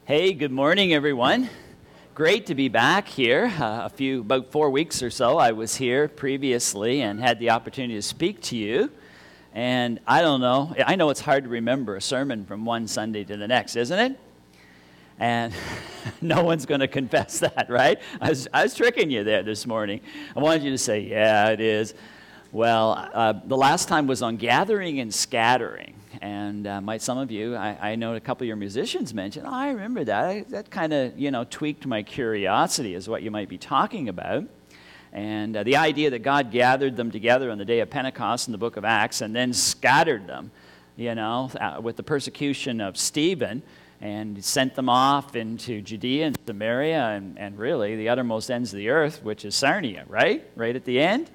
Hey, good morning, everyone. Great to be back here. About 4 weeks or so, I was here previously and had the opportunity to speak to you. And I don't know, I know it's hard to remember a sermon from one Sunday to the next, isn't it? And no one's going to confess that, right? I was tricking you there this morning. I wanted you to say, yeah, it is. Well, the last time was on gathering and scattering. And some of you, I know a couple of your musicians mentioned, oh, I remember that. That kind of, tweaked my curiosity is what you might be talking about. And the idea that God gathered them together on the day of Pentecost in the book of Acts and then scattered them, with the persecution of Stephen, and sent them off into Judea and Samaria and really the uttermost ends of the earth, which is Sarnia, right? Right at the end,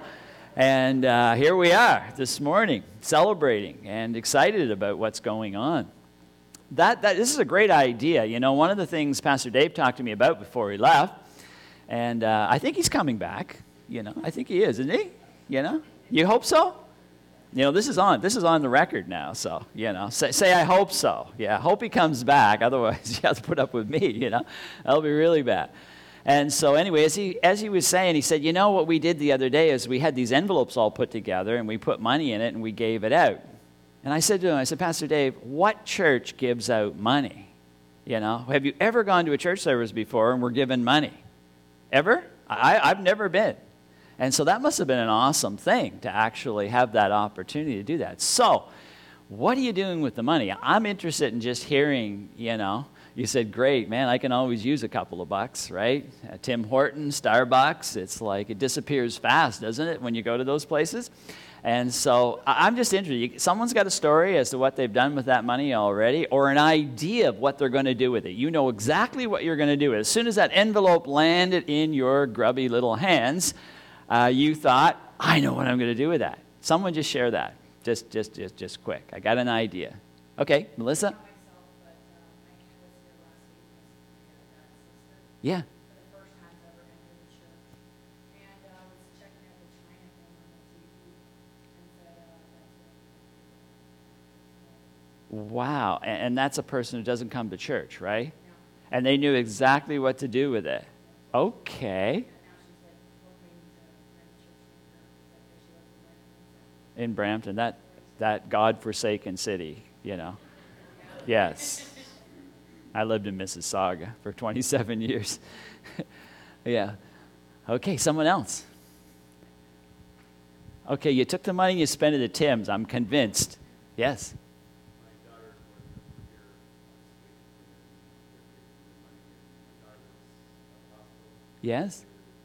And here we are this morning celebrating and excited about what's going on. This is a great idea. One of the things Pastor Dave talked to me about before he left, and I think he's coming back. I think he is, isn't he? You hope so? This is on the record now, so, say I hope so. Yeah, I hope he comes back. Otherwise, you have to put up with me, That'll be really bad. And so anyway, as he was saying, he said, what we did the other day is we had these envelopes all put together, and we put money in it, and we gave it out. And I said to him, Pastor Dave, what church gives out money? Have you ever gone to a church service before and were given money? Ever? I've never been. And so that must have been an awesome thing to actually have that opportunity to do that. So what are you doing with the money? I'm interested in just hearing, You said, great, man, I can always use a couple of bucks, right? Tim Hortons, Starbucks, it's like it disappears fast, doesn't it, when you go to those places? And so I'm just interested. Someone's got a story as to what they've done with that money already or an idea of what they're going to do with it. You know exactly what you're going to do with it. As soon as that envelope landed in your grubby little hands, you thought, I know what I'm going to do with that. Someone just share that. Just quick. I got an idea. Okay, Melissa? Yeah. Wow. And that's a person who doesn't come to church, right? And they knew exactly what to do with it. Okay. In Brampton, that God-forsaken city, Yes. I lived in Mississauga for 27 years. Yeah. Okay, someone else. Okay, you took the money and you spent it at Tim's. I'm convinced. Yes. Yes.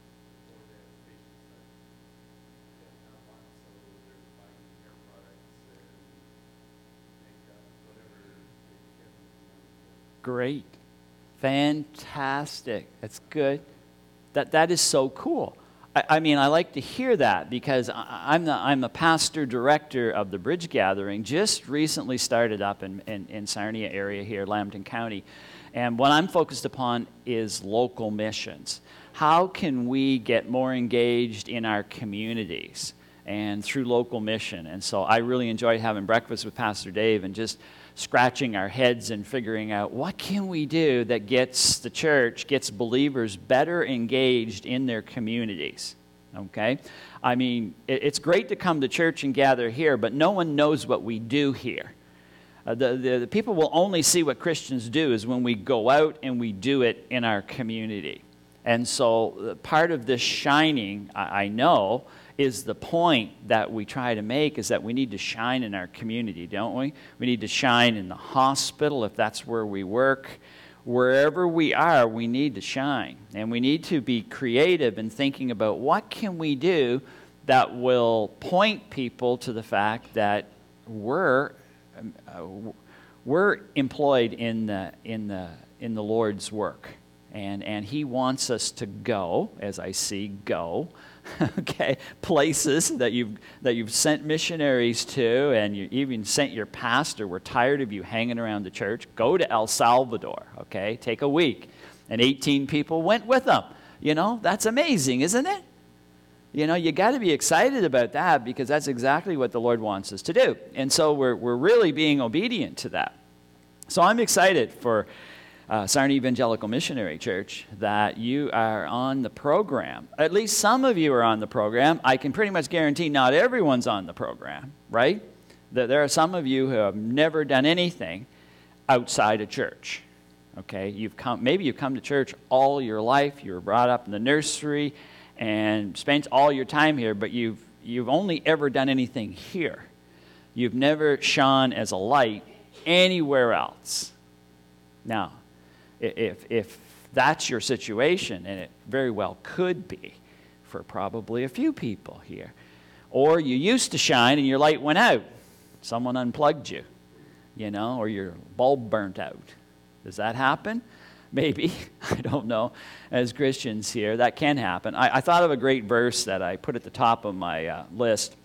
Great. Fantastic. That's good. That is so cool. I mean, I like to hear that because I'm the pastor director of the Bridge Gathering, just recently started up in Sarnia area here, Lambton County. And what I'm focused upon is local missions. How can we get more engaged in our communities and through local mission? And so I really enjoyed having breakfast with Pastor Dave and just scratching our heads and figuring out what can we do that gets the church, gets believers better engaged in their communities, okay? I mean, it's great to come to church and gather here, but no one knows what we do here. The people will only see what Christians do is when we go out and we do it in our community. And so part of this shining, I know, is the point that we try to make is that we need to shine in our community, don't we? We need to shine in the hospital if that's where we work. Wherever we are, we need to shine. And we need to be creative in thinking about what can we do that will point people to the fact that we're employed in the Lord's work. And He wants us to go, as I see, go. Okay, places that you've sent missionaries to, and you even sent your pastor. We're tired of you hanging around the church. Go to El Salvador, okay? Take a week. And 18 people went with them. That's amazing, isn't it? You got to be excited about that because that's exactly what the Lord wants us to do. And so we're really being obedient to that. So I'm excited for Sarnia Evangelical Missionary Church, that you are on the program. At least some of you are on the program. I can pretty much guarantee not everyone's on the program, right? There are some of you who have never done anything outside of church. Okay, maybe you've come to church all your life. You were brought up in the nursery and spent all your time here, but you've only ever done anything here. You've never shone as a light anywhere else. Now, if that's your situation, and it very well could be for probably a few people here, or you used to shine and your light went out, someone unplugged you, or your bulb burnt out. Does that happen? Maybe. I don't know. As Christians here, that can happen. I thought of a great verse that I put at the top of my list,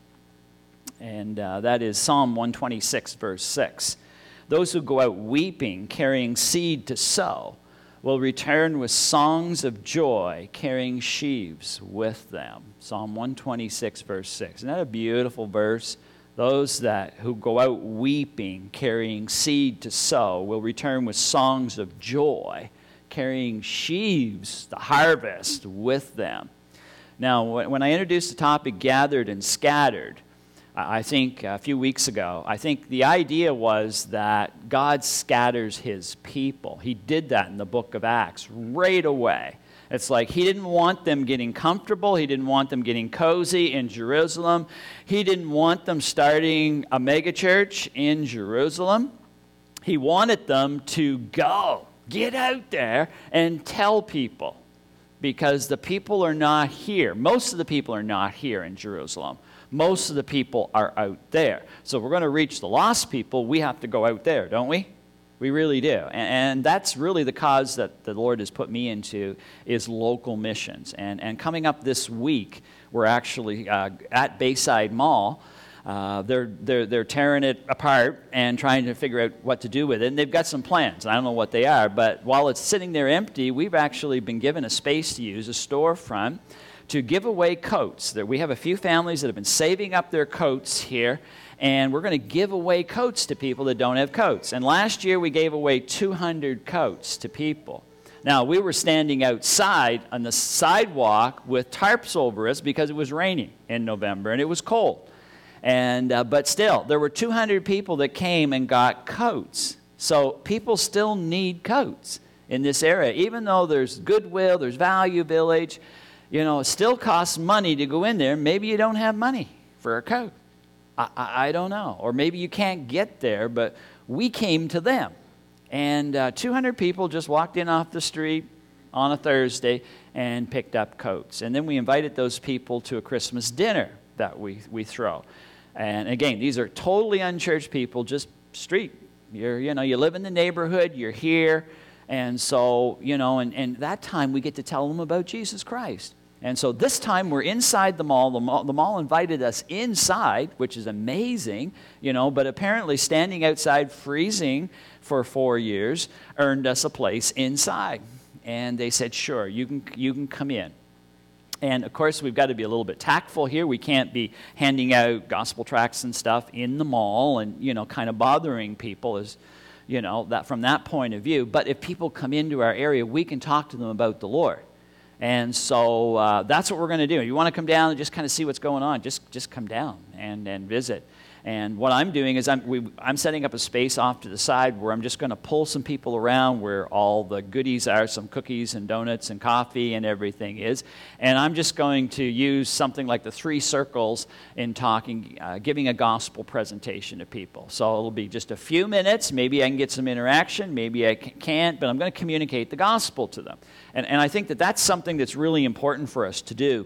and that is Psalm 126, verse 6. Those who go out weeping, carrying seed to sow, will return with songs of joy, carrying sheaves with them. Psalm 126, verse 6. Isn't that a beautiful verse? Those who go out weeping, carrying seed to sow, will return with songs of joy, carrying sheaves, the harvest, with them. Now, when I introduced the topic, gathered and scattered, I think a few weeks ago, I think the idea was that God scatters his people. He did that in the book of Acts right away. It's like he didn't want them getting comfortable. He didn't want them getting cozy in Jerusalem. He didn't want them starting a megachurch in Jerusalem. He wanted them to go, get out there and tell people, because the people are not here. Most of the people are not here in Jerusalem. Most of the people are out there. So if we're going to reach the lost people, we have to go out there, don't we? We really do. And that's really the cause that the Lord has put me into, is local missions. And coming up this week, we're actually at Bayside Mall. They're tearing it apart and trying to figure out what to do with it. And they've got some plans. I don't know what they are, but while it's sitting there empty, we've actually been given a space to use, a storefront, to give away coats. We have a few families that have been saving up their coats here, and we're going to give away coats to people that don't have coats. And last year we gave away 200 coats to people. Now, we were standing outside on the sidewalk with tarps over us because it was raining in November and it was cold. But still, there were 200 people that came and got coats. So people still need coats in this area. Even though there's Goodwill, there's Value Village, it still costs money to go in there. Maybe you don't have money for a coat. I don't know. Or maybe you can't get there, but we came to them. And 200 people just walked in off the street on a Thursday and picked up coats. And then we invited those people to a Christmas dinner that we throw. And again, these are totally unchurched people, just street. You live in the neighborhood, you're here. And so, and that time we get to tell them about Jesus Christ. And so this time we're inside the mall. The mall invited us inside, which is amazing, but apparently standing outside freezing for 4 years earned us a place inside. And they said, sure, you can come in. And of course, we've got to be a little bit tactful here. We can't be handing out gospel tracts and stuff in the mall and, kind of bothering people as, that from that point of view. But if people come into our area, we can talk to them about the Lord. And so that's what we're going to do. You want to come down and just kind of see what's going on, just come down and visit. And what I'm doing is I'm setting up a space off to the side where I'm just going to pull some people around where all the goodies are, some cookies and donuts and coffee and everything is. And I'm just going to use something like the 3 circles in talking, giving a gospel presentation to people. So it'll be just a few minutes. Maybe I can get some interaction. Maybe I can't, but I'm going to communicate the gospel to them. And I think that that's something that's really important for us to do.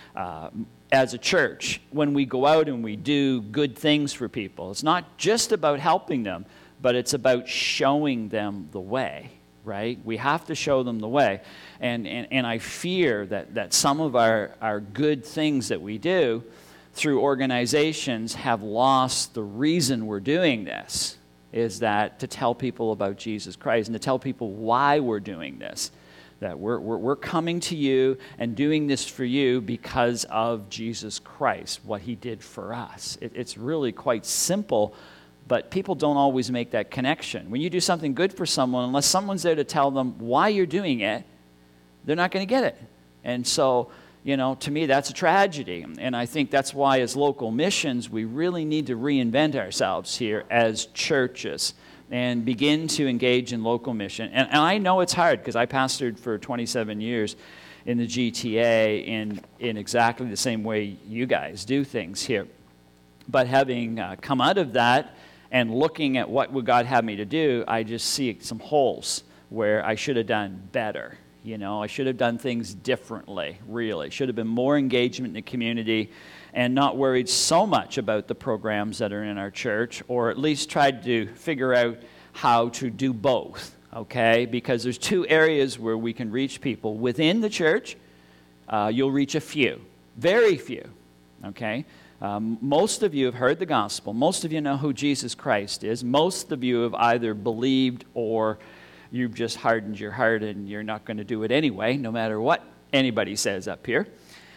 As a church, when we go out and we do good things for people, it's not just about helping them, but it's about showing them the way, right? We have to show them the way. And I fear that some of our good things that we do through organizations have lost the reason we're doing this, is that to tell people about Jesus Christ and to tell people why we're doing this. That we're coming to you and doing this for you because of Jesus Christ, what he did for us. It's really quite simple, But people don't always make that connection. When you do something good for someone, unless someone's there to tell them why you're doing it, they're not going to get it. And so, you know, to me, that's a tragedy. And I think that's why as local missions, we really need to reinvent ourselves here as churches and begin to engage in local mission. And I know it's hard because I pastored for 27 years in the GTA in exactly the same way you guys do things here. But having come out of that and looking at what would God have me to do, I just see some holes where I should have done better. You know, I should have done things differently, really. Should have been more engagement in the community and not worried so much about the programs that are in our church, or at least tried to figure out how to do both, okay? Because there's two areas where we can reach people. Within the church, you'll reach a few, very few, okay? Most of you have heard the gospel. Most of you know who Jesus Christ is. Most of you have either believed or you've just hardened your heart and you're not going to do it anyway, no matter what anybody says up here.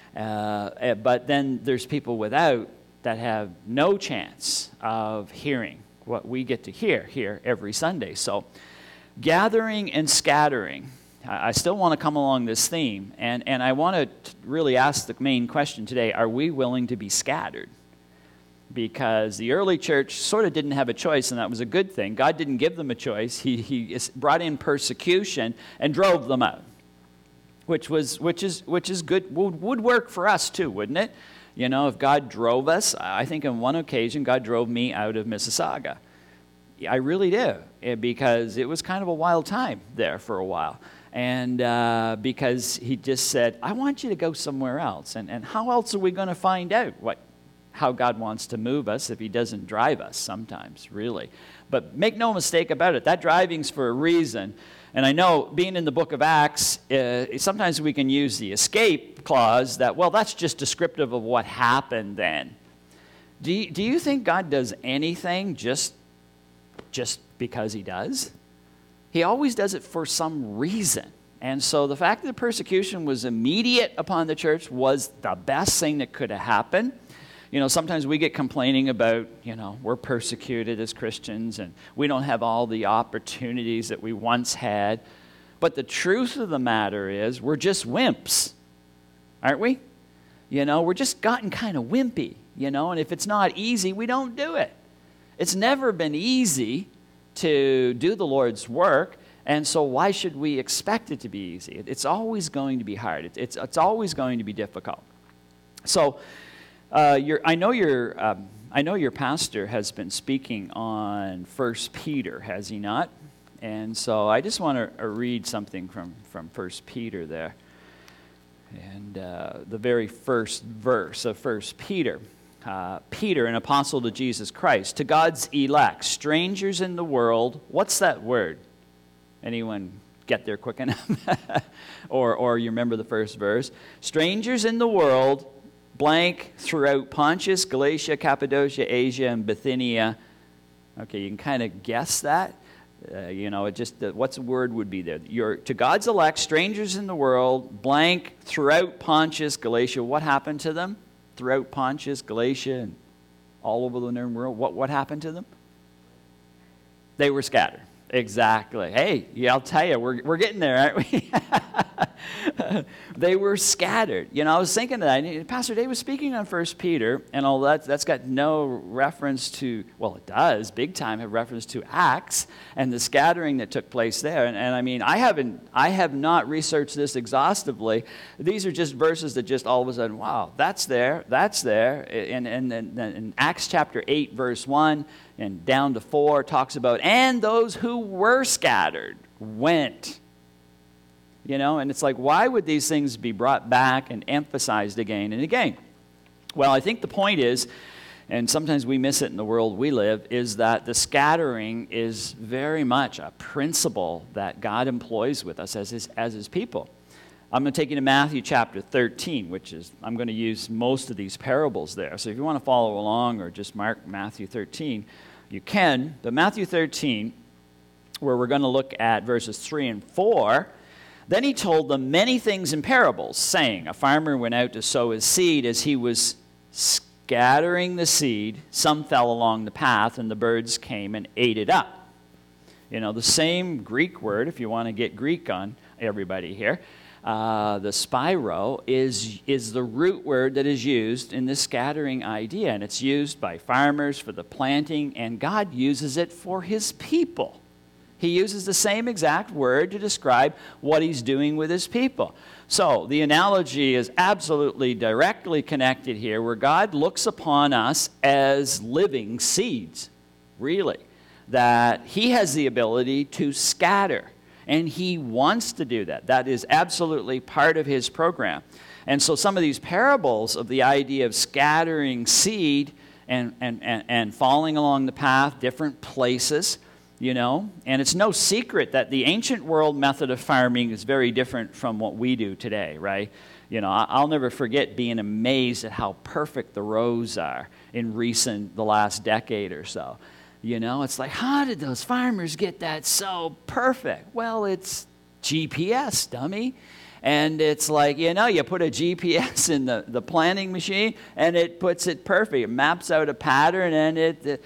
But then there's people without that have no chance of hearing what we get to hear here every Sunday. So gathering and scattering. I still want to come along this theme, and I want to really ask the main question today, are we willing to be scattered? Because the early church sort of didn't have a choice, and that was a good thing. God didn't give them a choice. He brought in persecution and drove them out, which is good, would work for us too, wouldn't it? You know, if God drove us, I think on one occasion God drove me out of Mississauga. I really do, because it was kind of a wild time there for a while. And because he just said, I want you to go somewhere else. And how else are we going to find out how God wants to move us if he doesn't drive us sometimes, really? But make no mistake about it, that driving's for a reason. And I know, being in the book of Acts, sometimes we can use the escape clause that, well, that's just descriptive of what happened then. Do you think God does anything just because he does? He always does it for some reason. And so the fact that the persecution was immediate upon the church was the best thing that could have happened. You know, sometimes we get complaining about, you know, we're persecuted as Christians and we don't have all the opportunities that we once had. But the truth of the matter is we're just wimps, aren't we? You know, we're just gotten kind of wimpy, you know, and if it's not easy, we don't do it. It's never been easy to do the Lord's work, and so why should we expect it to be easy? It's always going to be hard. It's always going to be difficult. So I know your pastor has been speaking on 1 Peter, has he not? And so I just want to read something from 1 Peter there. And the very first verse of 1 Peter. Peter, an apostle to Jesus Christ, to God's elect, strangers in the world. What's that word? Anyone get there quick enough? or you remember the first verse? Strangers in the world, blank, throughout Pontus, Galatia, Cappadocia, Asia, and Bithynia. Okay, you can kind of guess that. You know, what's the word would be there? To God's elect, strangers in the world, blank, throughout Pontus, Galatia. What happened to them? Throughout Pontus, Galatia, and all over the known world. What happened to them? They were scattered. Exactly. Hey, yeah, I'll tell you, we're getting there, aren't we? They were scattered. You know, I was thinking that. Pastor Dave was speaking on 1 Peter, and all that's got no reference to, well, it does, big time, have reference to Acts and the scattering that took place there. And I mean, I have not researched this exhaustively. These are just verses that just all of a sudden, wow, that's there. And Acts chapter 8, verse 1, and down to 4 talks about, and those who were scattered went. You know, and it's like, why would these things be brought back and emphasized again and again? Well, I think the point is, and sometimes we miss it in the world we live, is that the scattering is very much a principle that God employs with us as his people. I'm going to take you to Matthew chapter 13, which is, I'm going to use most of these parables there. So if you want to follow along or just mark Matthew 13, you can. But Matthew 13, where we're going to look at verses 3 and 4, then he told them many things in parables, saying, a farmer went out to sow his seed. As he was scattering the seed, some fell along the path, and the birds came and ate it up. You know, the same Greek word, if you want to get Greek on everybody here, the spiro is the root word that is used in this scattering idea, and it's used by farmers for the planting, and God uses it for his people. He uses the same exact word to describe what he's doing with his people. So the analogy is absolutely directly connected here, where God looks upon us as living seeds, really, that he has the ability to scatter, and he wants to do that. That is absolutely part of his program. And so some of these parables of the idea of scattering seed and falling along the path, different places, you know, and it's no secret that the ancient world method of farming is very different from what we do today, right? You know, I'll never forget being amazed at how perfect the rows are in the last decade or so. You know, it's like, how did those farmers get that so perfect? Well, it's GPS, dummy. And it's like, you know, you put a GPS in the planting machine, and it puts it perfect. It maps out a pattern, and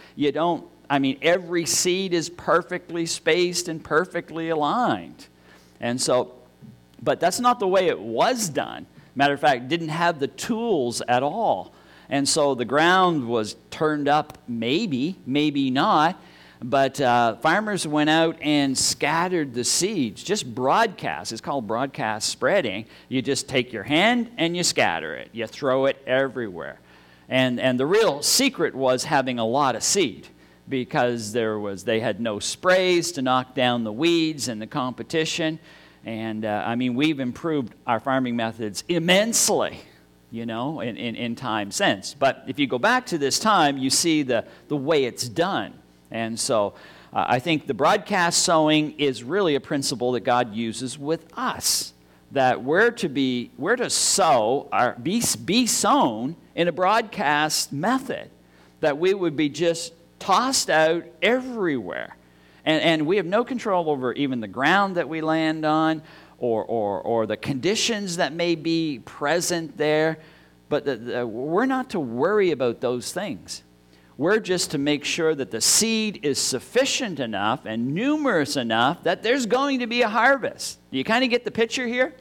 every seed is perfectly spaced and perfectly aligned. And so, but that's not the way it was done. Matter of fact, didn't have the tools at all. And so the ground was turned up, maybe not. But farmers went out and scattered the seeds, just broadcast. It's called broadcast spreading. You just take your hand and you scatter it. You throw it everywhere. And the real secret was having a lot of seed, because they had no sprays to knock down the weeds and the competition. And we've improved our farming methods immensely, you know, in time since. But if you go back to this time, you see the way it's done. And so I think the broadcast sowing is really a principle that God uses with us, that we're to sow, be sown in a broadcast method, that we would be just tossed out everywhere. And we have no control over even the ground that we land on, or the conditions that may be present there. But we're not to worry about those things. We're just to make sure that the seed is sufficient enough and numerous enough that there's going to be a harvest. Do you kind of get the picture here?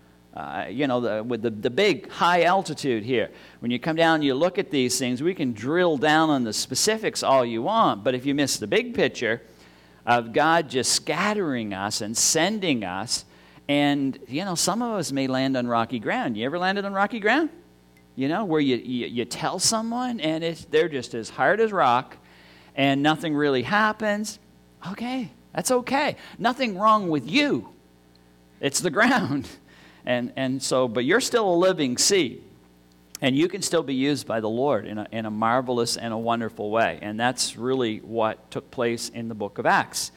With the big high altitude here. When you come down and you look at these things, we can drill down on the specifics all you want, but if you miss the big picture of God just scattering us and sending us, and, you know, some of us may land on rocky ground. You ever landed on rocky ground? You know, where you tell someone and they're just as hard as rock and nothing really happens. Okay, that's okay. Nothing wrong with you. It's the ground. And so, but you're still a living seed, and you can still be used by the Lord in a marvelous and a wonderful way. And that's really what took place in the book of Acts.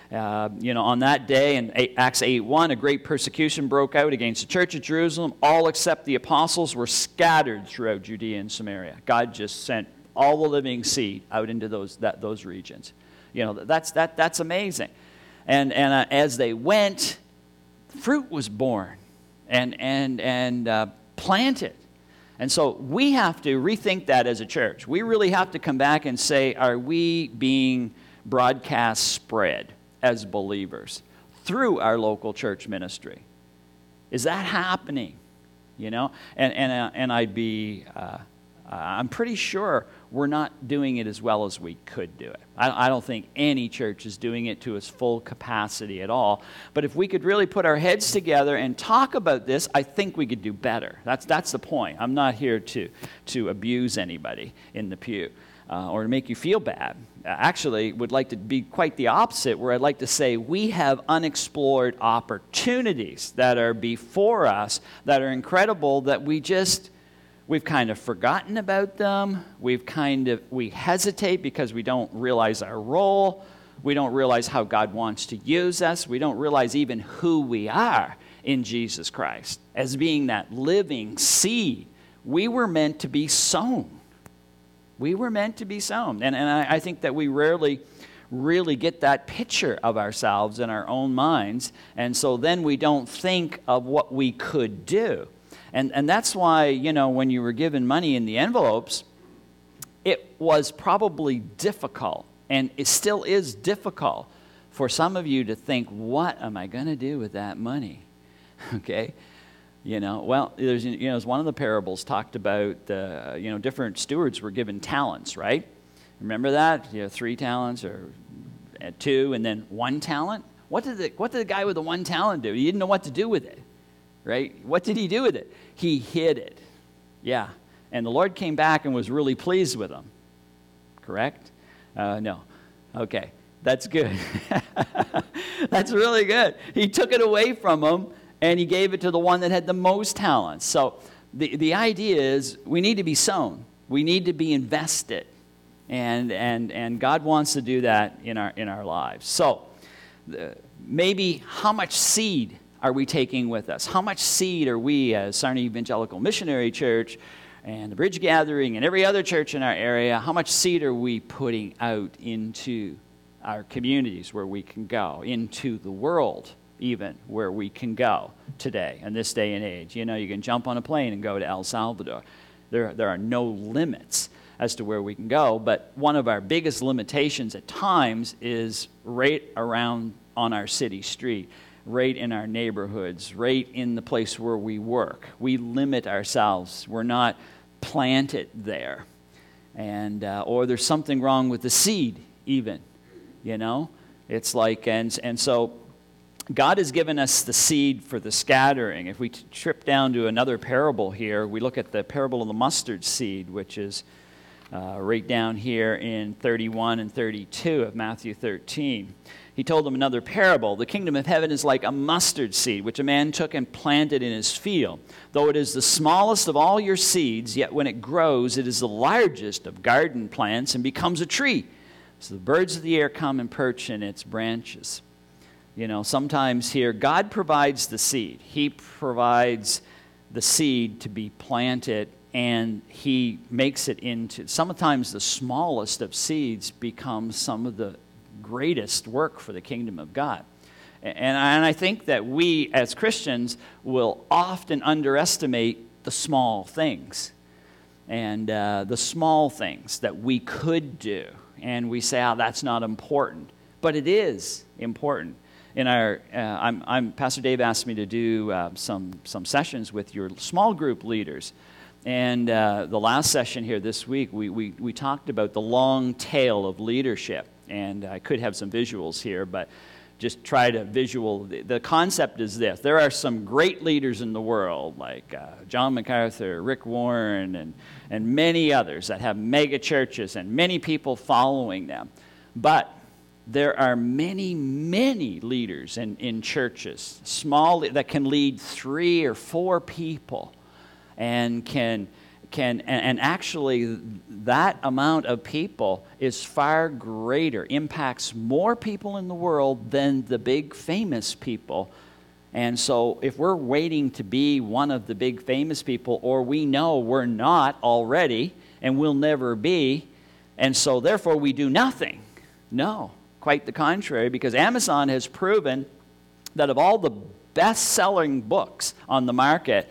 On that day in Acts 8:1, a great persecution broke out against the church at Jerusalem. All except the apostles were scattered throughout Judea and Samaria. God just sent all the living seed out into those regions. You know, that's amazing. And as they went, fruit was born and planted. And so we have to rethink that as a church. We really have to come back and say, are we being broadcast spread as believers through our local church ministry? Is that happening? You know, and I'm pretty sure we're not doing it as well as we could do it. I don't think any church is doing it to its full capacity at all. But if we could really put our heads together and talk about this, I think we could do better. That's the point. I'm not here to abuse anybody in the pew or to make you feel bad. Actually, would like to be quite the opposite, where I'd like to say we have unexplored opportunities that are before us that are incredible, that we've kind of forgotten about them. We hesitate because we don't realize our role. We don't realize how God wants to use us. We don't realize even who we are in Jesus Christ as being that living seed. We were meant to be sown. We were meant to be sown. And I think that we rarely really get that picture of ourselves in our own minds. And so then we don't think of what we could do. And that's why, you know, when you were given money in the envelopes, it was probably difficult, and it still is difficult for some of you to think, what am I going to do with that money? Okay? Well, there's one of the parables talked about, different stewards were given talents, right? Remember that? 3 talents or 2 and then 1 talent. What did the guy with the 1 talent do? He didn't know what to do with it, right? What did he do with it? He hid it. Yeah. And the Lord came back and was really pleased with him. Correct? No. Okay. That's good. That's really good. He took it away from him, and he gave it to the one that had the most talents. So the idea is we need to be sown. We need to be invested. And God wants to do that in our lives. So maybe how much seed are we taking with us? How much seed are we as Sarnia Evangelical Missionary Church and the Bridge Gathering and every other church in our area, how much seed are we putting out into our communities where we can go, into the world even where we can go today, in this day and age? You can jump on a plane and go to El Salvador. There are no limits as to where we can go, but one of our biggest limitations at times is right around on our city street, right in our neighborhoods, right in the place where we work. We limit ourselves. We're not planted there. And or there's something wrong with the seed even, It's like, and so God has given us the seed for the scattering. If we trip down to another parable here, we look at the parable of the mustard seed, which is right down here in 31 and 32 of Matthew 13. He told them another parable. The kingdom of heaven is like a mustard seed, which a man took and planted in his field. Though it is the smallest of all your seeds, yet when it grows, it is the largest of garden plants and becomes a tree. So the birds of the air come and perch in its branches. Sometimes here, God provides the seed. He provides the seed to be planted, and he makes it into, sometimes the smallest of seeds becomes some of the greatest work for the kingdom of God. And I think that we as Christians will often underestimate the small things and the small things that we could do. And we say, that's not important. But it is important. In our, Pastor Dave asked me to do some sessions with your small group leaders. And the last session here this week, we talked about the long tail of leadership. And I could have some visuals here, but just try to visual. The concept is this. There are some great leaders in the world, like John MacArthur, Rick Warren, and many others that have mega churches and many people following them. But there are many, many leaders in churches, small, that can lead 3 or 4 people and and actually that amount of people is far greater, impacts more people in the world than the big famous people. And so if we're waiting to be one of the big famous people, or we know we're not already and will never be, and so therefore we do nothing. No, quite the contrary, because Amazon has proven that of all the best-selling books on the market,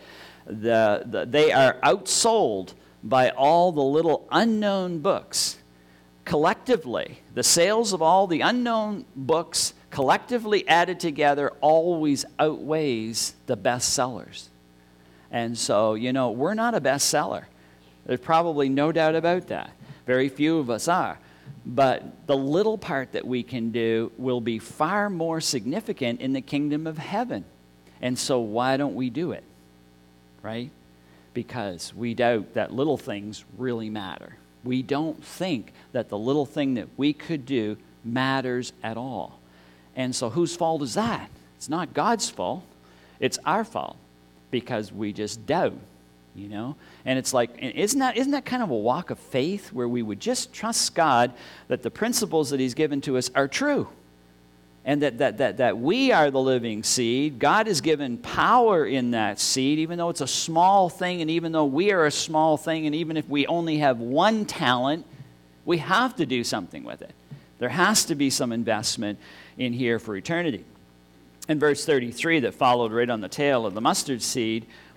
they are outsold by all the little unknown books. Collectively, the sales of all the unknown books collectively added together always outweighs the bestsellers. And so, we're not a bestseller. There's probably no doubt about that. Very few of us are. But the little part that we can do will be far more significant in the kingdom of heaven. And so why don't we do it? Right? Because we doubt that little things really matter. We don't think that the little thing that we could do matters at all. And so whose fault is that? It's not God's fault. It's our fault because we just doubt, And it's like, isn't that kind of a walk of faith where we would just trust God that the principles that he's given to us are true? And that we are the living seed. God has given power in that seed, even though it's a small thing, and even though we are a small thing, and even if we only have 1 talent, we have to do something with it. There has to be some investment in here for eternity. In verse 33 that followed right on the tail of the mustard seed,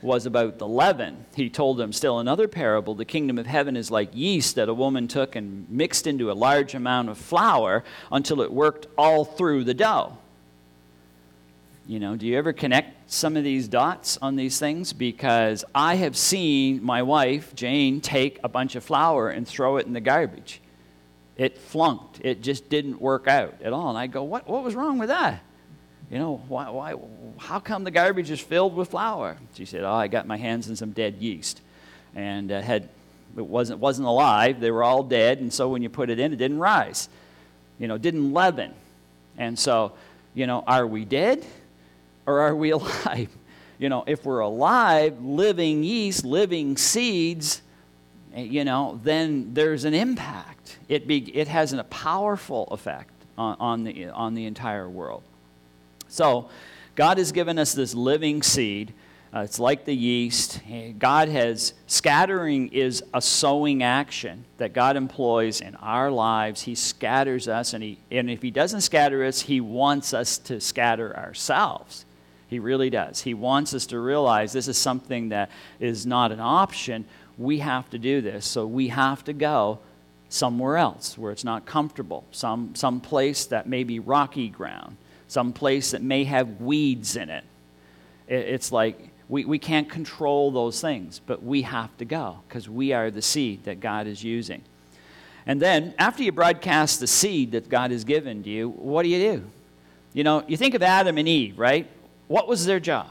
was about the leaven. He told them still another parable. The kingdom of heaven is like yeast that a woman took and mixed into a large amount of flour until it worked all through the dough. You know, do you ever connect some of these dots on these things? Because I have seen my wife, Jane, take a bunch of flour and throw it in the garbage. It flunked. It just didn't work out at all. And I go, what was wrong with that? You know, why, how come the garbage is filled with flour? She said, I got my hands in some dead yeast. And it wasn't alive. They were all dead. And so when you put it in, it didn't rise. You know, it didn't leaven. And so, you know, are we dead or are we alive? You know, if we're alive, living yeast, living seeds, you know, then there's an impact. It has a powerful effect on the entire world. So God has given us this living seed. It's like the yeast. Scattering is a sowing action that God employs in our lives. He scatters us, and if He doesn't scatter us, He wants us to scatter ourselves. He really does. He wants us to realize this is something that is not an option. We have to do this, so we have to go somewhere else where it's not comfortable, some place that may be rocky ground, some place that may have weeds in it. It's like we can't control those things, but we have to go because we are the seed that God is using. And then after you broadcast the seed that God has given to you, what do? You know, you think of Adam and Eve, right? What was their job?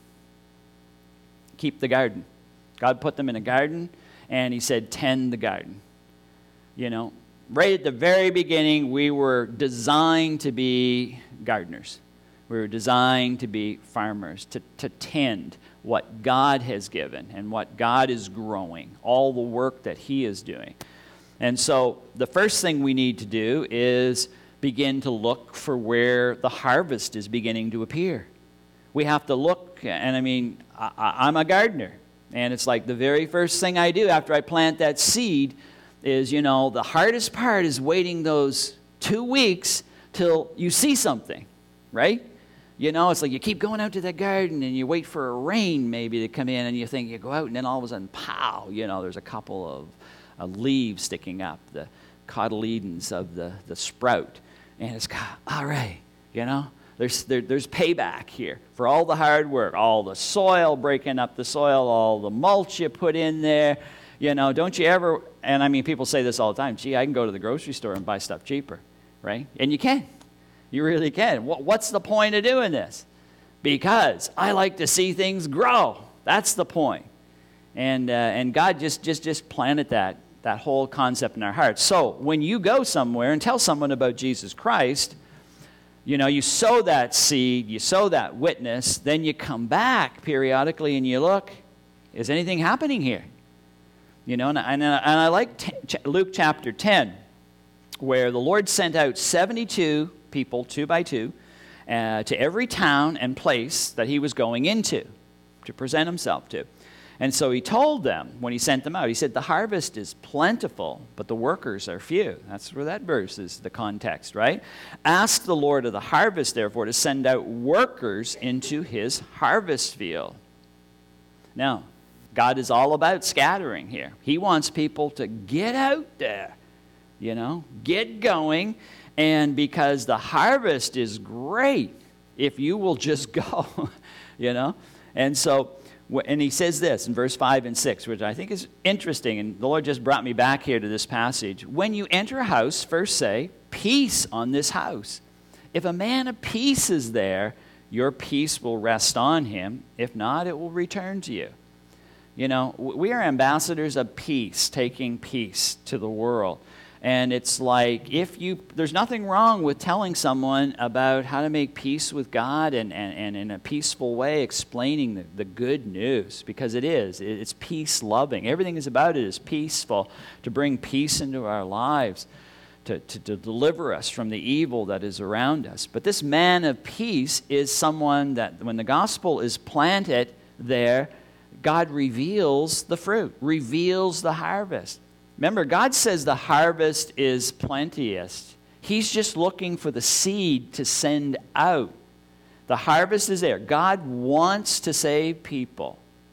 Keep the garden. God put them in a garden, and He said, tend the garden. You know, right at the very beginning, we were designed to be gardeners. We were designed to be farmers, to tend what God has given and what God is growing, all the work that He is doing. And so the first thing we need to do is begin to look for where the harvest is beginning to appear. We have to look, and I mean, I'm a gardener, and it's like the very first thing I do after I plant that seed is, you know, the hardest part is waiting those 2 weeks till you see something, right? You know, it's like you keep going out to that garden and you wait for a rain maybe to come in, and you think you go out and then all of a sudden, pow, you know, there's a couple of leaves sticking up, the cotyledons of the sprout. And it's, all right, you know, there's payback here for all the hard work, all the soil, breaking up the soil, all the mulch you put in there. You know, don't you ever, and I mean, people say this all the time, gee, I can go to the grocery store and buy stuff cheaper, right? And you can. You really can. What's the point of doing this? Because I like to see things grow. That's the point. And God just planted that whole concept in our hearts. So when you go somewhere and tell someone about Jesus Christ, you know, you sow that seed, you sow that witness, then you come back periodically and you look, is anything happening here? You know, and I like Luke chapter 10, where the Lord sent out 72 people, 2 by 2, to every town and place that He was going into to present Himself to. And so He told them, when He sent them out, He said, the harvest is plentiful, but the workers are few. That's where that verse is, the context, right? Ask the Lord of the harvest, therefore, to send out workers into His harvest field. Now, God is all about scattering here. He wants people to get out there, you know, get going. And because the harvest is great if you will just go, you know. And so, and He says this in verse 5 and 6, which I think is interesting. And the Lord just brought me back here to this passage. When you enter a house, first say, peace on this house. If a man of peace is there, your peace will rest on him. If not, it will return to you. You know, we are ambassadors of peace, taking peace to the world. And it's like, there's nothing wrong with telling someone about how to make peace with God and in a peaceful way explaining the good news, because it's peace-loving. Everything is about it is peaceful, to bring peace into our lives, to deliver us from the evil that is around us. But this man of peace is someone that when the gospel is planted there, God reveals the fruit, reveals the harvest. Remember, God says the harvest is plenteous. He's just looking for the seed to send out. The harvest is there. God wants to save people.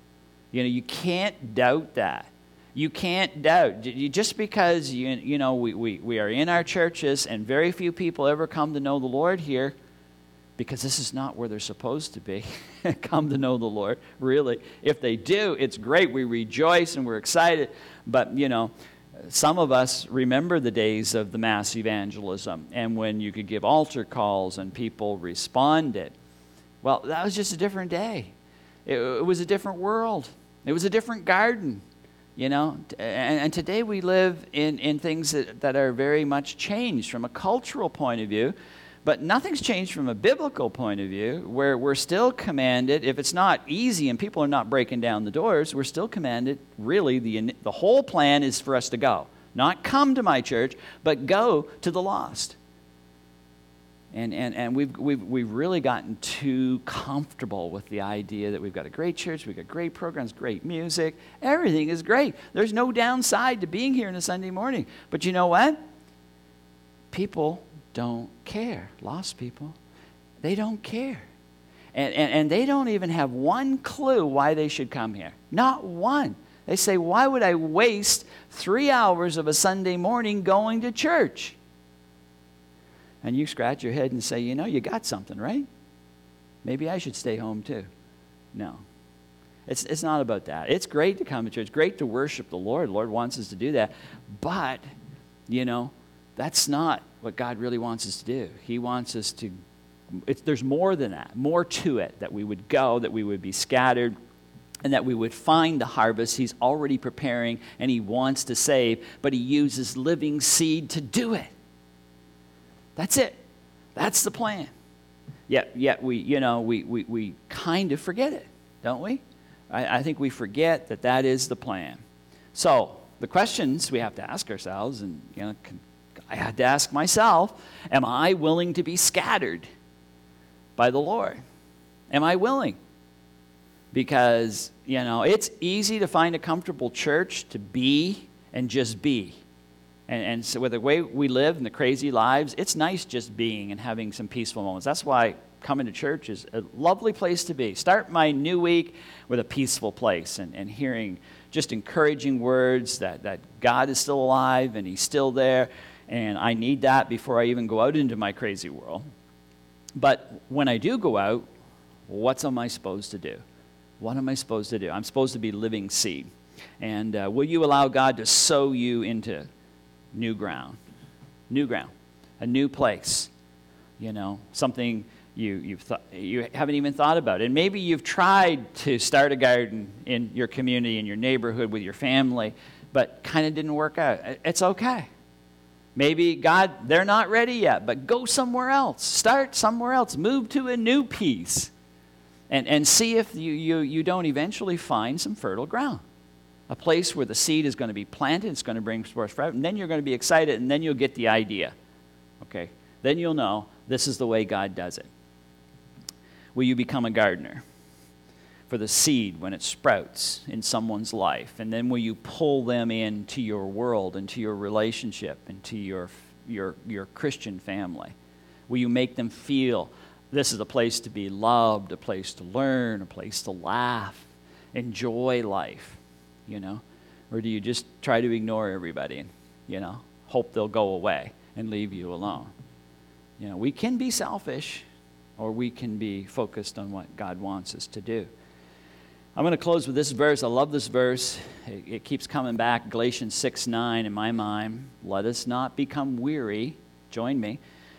You know, you can't doubt that. You can't doubt. Just because, you know, we are in our churches and very few people ever come to know the Lord here, because this is not where they're supposed to be, come to know the Lord, really. If they do, it's great. We rejoice and we're excited. But, you know, some of us remember the days of the mass evangelism and when you could give altar calls and people responded. Well, that was just a different day. It was a different world. It was a different garden, you know. And today we live in things that are very much changed from a cultural point of view. But nothing's changed from a biblical point of view, where we're still commanded, if it's not easy and people are not breaking down the doors, we're still commanded, really, the whole plan is for us to go. Not come to my church, but go to the lost. And we've really gotten too comfortable with the idea that we've got a great church, we've got great programs, great music, everything is great. There's no downside to being here on a Sunday morning. But you know what? People don't care. Lost people, they don't care. And they don't even have one clue why they should come here. Not one. They say, why would I waste 3 hours of a Sunday morning going to church? And you scratch your head and say, you know, you got something, right? Maybe I should stay home too. No. It's not about that. It's great to come to church. It's great to worship the Lord. The Lord wants us to do that. But, you know, that's not what God really wants us to do. He wants us to, there's more than that, more to it, that we would go, that we would be scattered, and that we would find the harvest He's already preparing and He wants to save, but He uses living seed to do it. That's it. That's the plan. Yet we, you know, we kind of forget it, don't we? I think we forget that that is the plan. So the questions we have to ask ourselves, and you know, I had to ask myself, am I willing to be scattered by the Lord? Am I willing? Because, you know, it's easy to find a comfortable church to be and just be. And so with the way we live and the crazy lives, it's nice just being and having some peaceful moments. That's why coming to church is a lovely place to be. Start my new week with a peaceful place and hearing just encouraging words that God is still alive and He's still there. And I need that before I even go out into my crazy world. But when I do go out, what am I supposed to do? What am I supposed to do? I'm supposed to be living seed. And will you allow God to sow you into new ground, a new place, you know, something you haven't even thought about. And maybe you've tried to start a garden in your community, in your neighborhood, with your family, but kind of didn't work out. It's okay. Maybe God, they're not ready yet, but go somewhere else. Start somewhere else. Move to a new piece and see if you don't eventually find some fertile ground. A place where the seed is going to be planted, it's going to bring forth fruit, and then you're going to be excited, and then you'll get the idea. Okay? Then you'll know this is the way God does it. Will you become a gardener for the seed when it sprouts in someone's life? And then will you pull them into your world, into your relationship, into your Christian family? Will you make them feel this is a place to be loved, a place to learn, a place to laugh, enjoy life? You know, or do you just try to ignore everybody and, you know, hope they'll go away and leave you alone? You know, we can be selfish, or we can be focused on what God wants us to do. I'm going to close with this verse. I love this verse. It keeps coming back. Galatians 6:9 in my mind. Let us not become weary. Join me.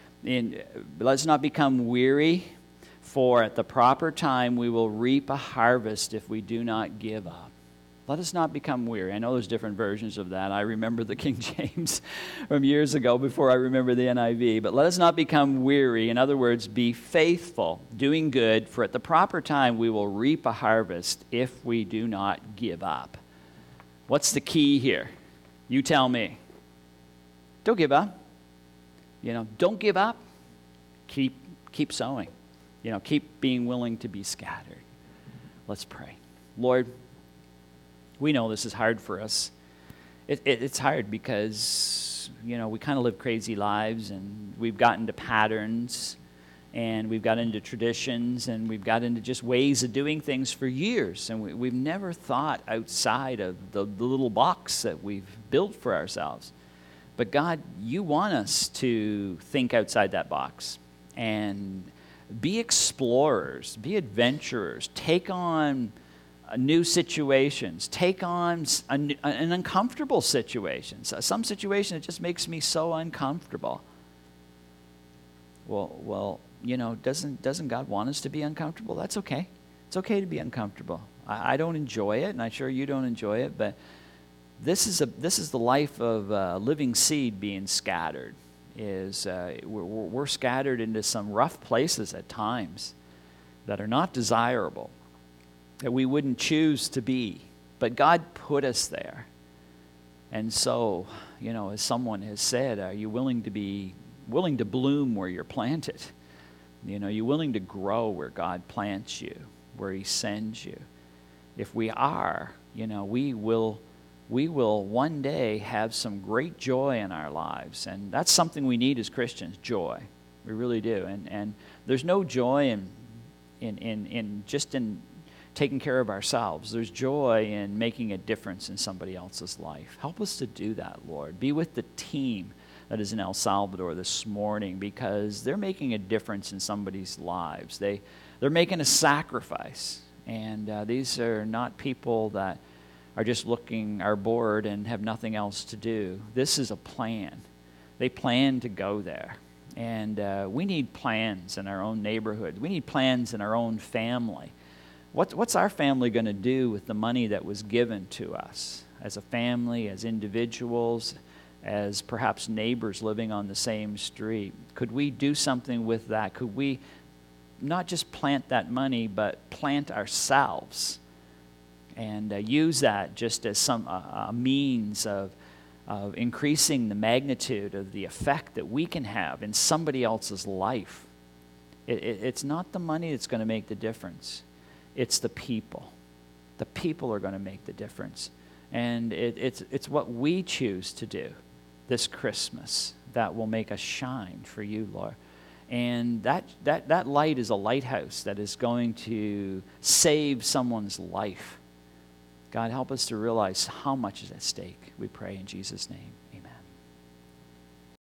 Let us not become weary, for at the proper time we will reap a harvest if we do not give up. Let us not become weary. I know there's different versions of that. I remember the King James from years ago before I remember the NIV. But let us not become weary. In other words, be faithful, doing good, for at the proper time we will reap a harvest if we do not give up. What's the key here? You tell me. Don't give up. You know, don't give up. Keep sowing. You know, keep being willing to be scattered. Let's pray. Lord, we know this is hard for us. It's hard because, you know, we kind of live crazy lives and we've gotten to patterns And we've got into traditions, and we've got into just ways of doing things for years. And we've never thought outside of the little box that we've built for ourselves. But God, you want us to think outside that box and be explorers, be adventurers, take on new situations, take on an uncomfortable situation. Some situation that just makes me so uncomfortable. Well, you know, doesn't God want us to be uncomfortable? That's okay. It's okay to be uncomfortable. I don't enjoy it, and I'm sure you don't enjoy it, but this is the life of a living seed being scattered. We're scattered into some rough places at times that are not desirable, that we wouldn't choose to be, but God put us there. And so, you know, as someone has said, are you willing to bloom where you're planted? You know, you're willing to grow where God plants you, where He sends you. If we are, you know, we will one day have some great joy in our lives. And that's something we need as Christians, joy. We really do. And there's no joy in just taking care of ourselves. There's joy in making a difference in somebody else's life. Help us to do that, Lord. Be with the team that is in El Salvador this morning, because they're making a difference in somebody's lives. They're making a sacrifice. And these are not people that are just are bored and have nothing else to do. This is a plan. They plan to go there. And we need plans in our own neighborhood. We need plans in our own family. What's our family going to do with the money that was given to us as a family, as individuals, as perhaps neighbors living on the same street? Could we do something with that? Could we not just plant that money, but plant ourselves and use that just as a means of increasing the magnitude of the effect that we can have in somebody else's life? It's not the money that's going to make the difference. It's the people. The people are going to make the difference. And it's what we choose to do this Christmas that will make us shine for you, Lord. And that light is a lighthouse that is going to save someone's life. God, help us to realize how much is at stake. We pray in Jesus' name.